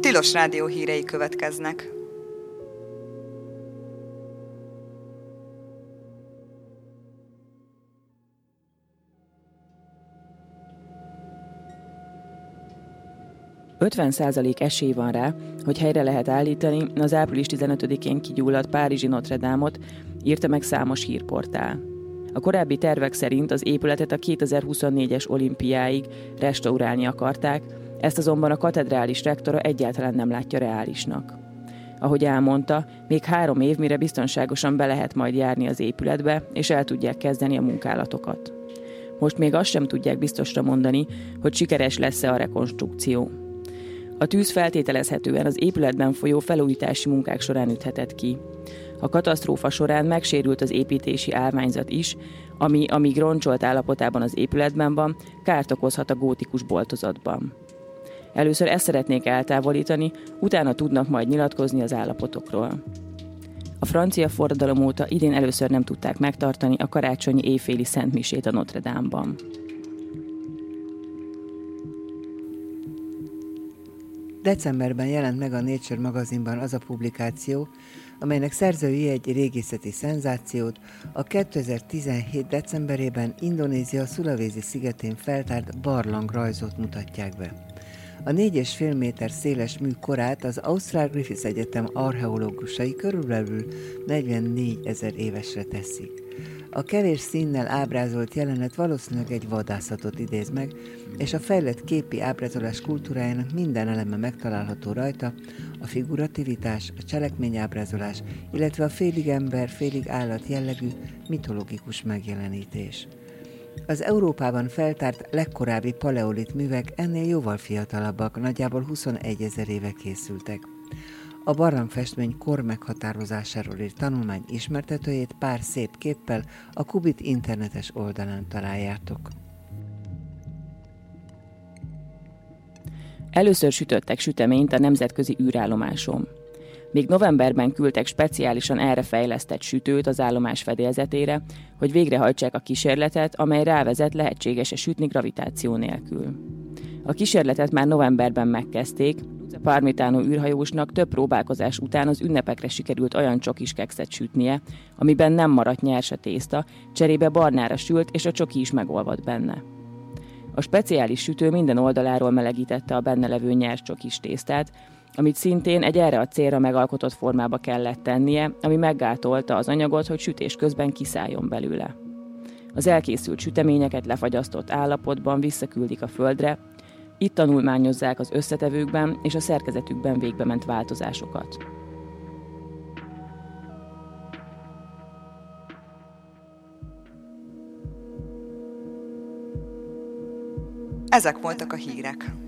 Tilos Rádió hírei következnek. %50 esély van rá, hogy helyre lehet állítani az április 15-én kigyulladt párizsi Notre Dame-ot, írta meg számos hírportál. A korábbi tervek szerint az épületet a 2024-es olimpiáig restaurálni akarták, ezt azonban a katedrális rektora egyáltalán nem látja reálisnak. Ahogy elmondta, még 3 év, mire biztonságosan be lehet majd járni az épületbe, és el tudják kezdeni a munkálatokat. Most még azt sem tudják biztosra mondani, hogy sikeres lesz-e a rekonstrukció. A tűz feltételezhetően az épületben folyó felújítási munkák során üthetett ki. A katasztrófa során megsérült az építési állványzat is, ami, amíg roncsolt állapotában az épületben van, kárt okozhat a gótikus boltozatban. Először ezt szeretnék eltávolítani, utána tudnak majd nyilatkozni az állapotokról. A francia forradalom óta idén először nem tudták megtartani a karácsonyi éjféli szentmisét a Notre Dame-ban. Decemberben jelent meg a Nature magazinban az a publikáció, amelynek szerzői egy régészeti szenzációt, a 2017. decemberében Indonézia Sulawesi szigetén feltárt barlangrajzot mutatják be. A 4,5 méter széles mű korát az Ausztrál Griffith Egyetem archeológusai körülbelül 44 000 évesre teszik. A kevés színnel ábrázolt jelenet valószínűleg egy vadászatot idéz meg, és a fejlett képi ábrázolás kultúrájának minden eleme megtalálható rajta, a figurativitás, a cselekményábrázolás, illetve a félig ember, félig állat jellegű mitológikus megjelenítés. Az Európában feltárt legkorábbi paleolit művek ennél jóval fiatalabbak, nagyjából 21 000 éve készültek. A barlangfestmény kor meghatározásáról írt tanulmány ismertetőjét pár szép képpel a Kubit internetes oldalán találjátok. Először sütöttek süteményt a nemzetközi űrállomáson. Még novemberben küldtek speciálisan erre fejlesztett sütőt az állomás fedélzetére, hogy végrehajtsák a kísérletet, amely rávezet, lehetséges-e sütni gravitáció nélkül. A kísérletet már novemberben megkezdték, a Parmitano űrhajósnak több próbálkozás után az ünnepekre sikerült olyan csokis kekszet sütnie, amiben nem maradt nyers a tészta, cserébe barnára sült, és a csoki is megolvadt benne. A speciális sütő minden oldaláról melegítette a benne levő nyers csokis tésztát, amit szintén egy erre a célra megalkotott formába kellett tennie, ami meggátolta az anyagot, hogy sütés közben kiszálljon belőle. Az elkészült süteményeket lefagyasztott állapotban visszaküldik a földre, itt tanulmányozzák az összetevőkben és a szerkezetükben végbement változásokat. Ezek voltak a hírek.